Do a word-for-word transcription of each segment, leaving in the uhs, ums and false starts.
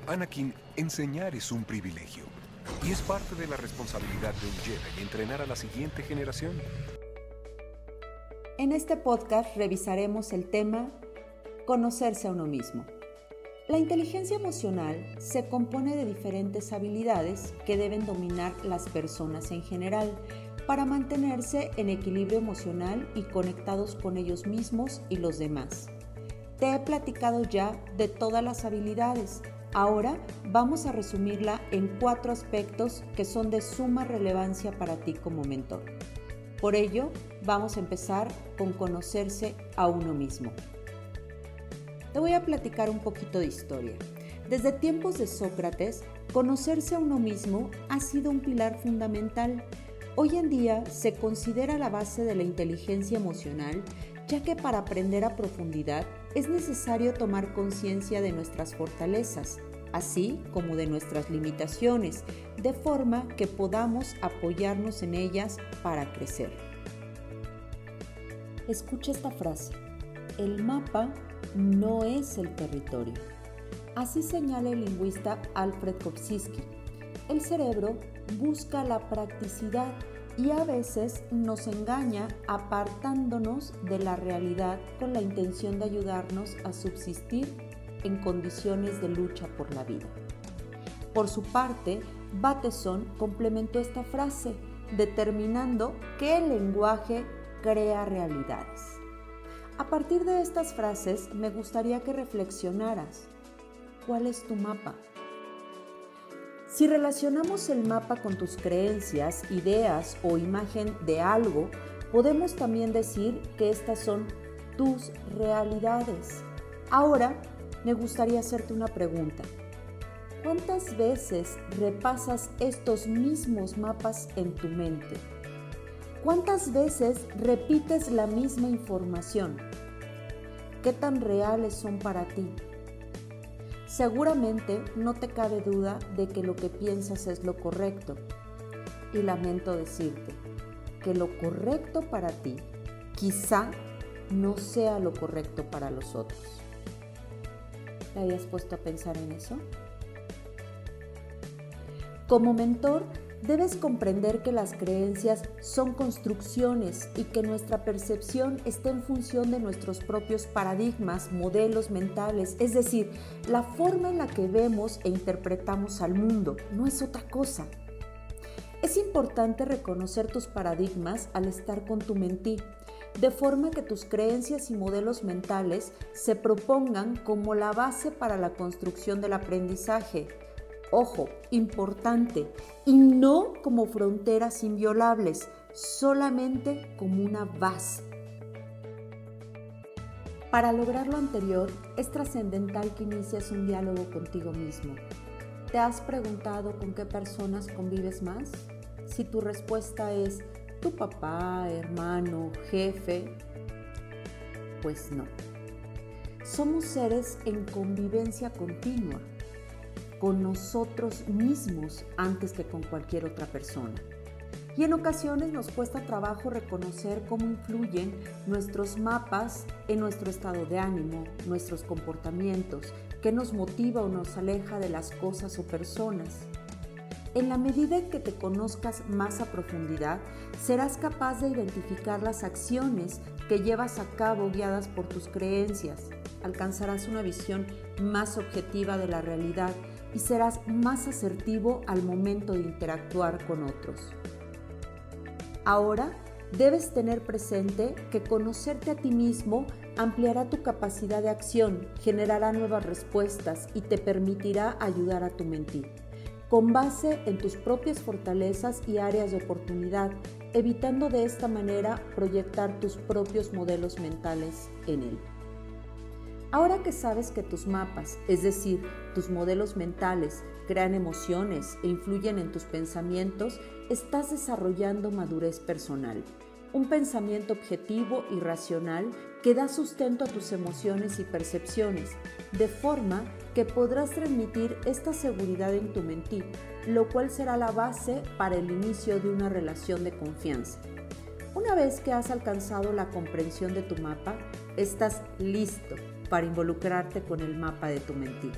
Anakin, enseñar es un privilegio. Y es parte de la responsabilidad de un Jedi entrenar a la siguiente generación. En este podcast revisaremos el tema Conocerse a uno mismo. La inteligencia emocional se compone de diferentes habilidades que deben dominar las personas en general para mantenerse en equilibrio emocional y conectados con ellos mismos y los demás. Te he platicado ya de todas las habilidades. Ahora vamos a resumirla en cuatro aspectos que son de suma relevancia para ti como mentor. Por ello, vamos a empezar con conocerse a uno mismo. Te voy a platicar un poquito de historia. Desde tiempos de Sócrates, conocerse a uno mismo ha sido un pilar fundamental. Hoy en día se considera la base de la inteligencia emocional, ya que para aprender a profundidad es necesario tomar conciencia de nuestras fortalezas, así como de nuestras limitaciones, de forma que podamos apoyarnos en ellas para crecer. Escucha esta frase: el mapa no es el territorio. Así señala el lingüista Alfred Korzybski. El cerebro busca la practicidad y a veces nos engaña apartándonos de la realidad con la intención de ayudarnos a subsistir en condiciones de lucha por la vida. Por su parte, Bateson complementó esta frase, determinando que el lenguaje crea realidades. A partir de estas frases, me gustaría que reflexionaras. ¿Cuál es tu mapa? Si relacionamos el mapa con tus creencias, ideas o imagen de algo, podemos también decir que estas son tus realidades. Ahora, me gustaría hacerte una pregunta. ¿Cuántas veces repasas estos mismos mapas en tu mente? ¿Cuántas veces repites la misma información? ¿Qué tan reales son para ti? Seguramente no te cabe duda de que lo que piensas es lo correcto. Y lamento decirte que lo correcto para ti quizá no sea lo correcto para los otros. ¿Te habías puesto a pensar en eso? Como mentor, debes comprender que las creencias son construcciones y que nuestra percepción está en función de nuestros propios paradigmas, modelos mentales, es decir, la forma en la que vemos e interpretamos al mundo, no es otra cosa. Es importante reconocer tus paradigmas al estar con tu mentí, de forma que tus creencias y modelos mentales se propongan como la base para la construcción del aprendizaje. Ojo, importante, y no como fronteras inviolables, solamente como una base. Para lograr lo anterior, es trascendental que inicies un diálogo contigo mismo. ¿Te has preguntado con qué personas convives más? Si tu respuesta es tu papá, hermano, jefe, pues no. Somos seres en convivencia continua con nosotros mismos antes que con cualquier otra persona. Y en ocasiones nos cuesta trabajo reconocer cómo influyen nuestros mapas en nuestro estado de ánimo, nuestros comportamientos, qué nos motiva o nos aleja de las cosas o personas. En la medida en que te conozcas más a profundidad, serás capaz de identificar las acciones que llevas a cabo guiadas por tus creencias. Alcanzarás una visión más objetiva de la realidad y serás más asertivo al momento de interactuar con otros. Ahora, debes tener presente que conocerte a ti mismo ampliará tu capacidad de acción, generará nuevas respuestas y te permitirá ayudar a tu mentí, con base en tus propias fortalezas y áreas de oportunidad, evitando de esta manera proyectar tus propios modelos mentales en él. Ahora que sabes que tus mapas, es decir, tus modelos mentales, crean emociones e influyen en tus pensamientos, estás desarrollando madurez personal. Un pensamiento objetivo y racional que da sustento a tus emociones y percepciones, de forma que podrás transmitir esta seguridad en tu mentí, lo cual será la base para el inicio de una relación de confianza. Una vez que has alcanzado la comprensión de tu mapa, estás listo para involucrarte con el mapa de tu mentí.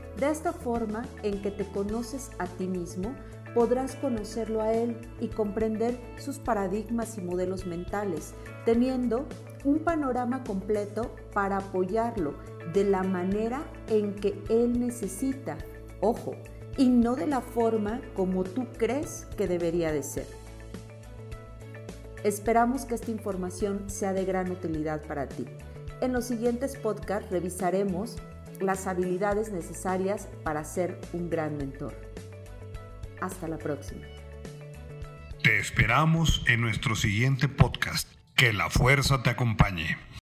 De esta forma en que te conoces a ti mismo, podrás conocerlo a él y comprender sus paradigmas y modelos mentales, teniendo un panorama completo para apoyarlo de la manera en que él necesita, ojo, y no de la forma como tú crees que debería de ser. Esperamos que esta información sea de gran utilidad para ti. En los siguientes podcasts revisaremos las habilidades necesarias para ser un gran mentor. Hasta la próxima. Te esperamos en nuestro siguiente podcast. Que la fuerza te acompañe.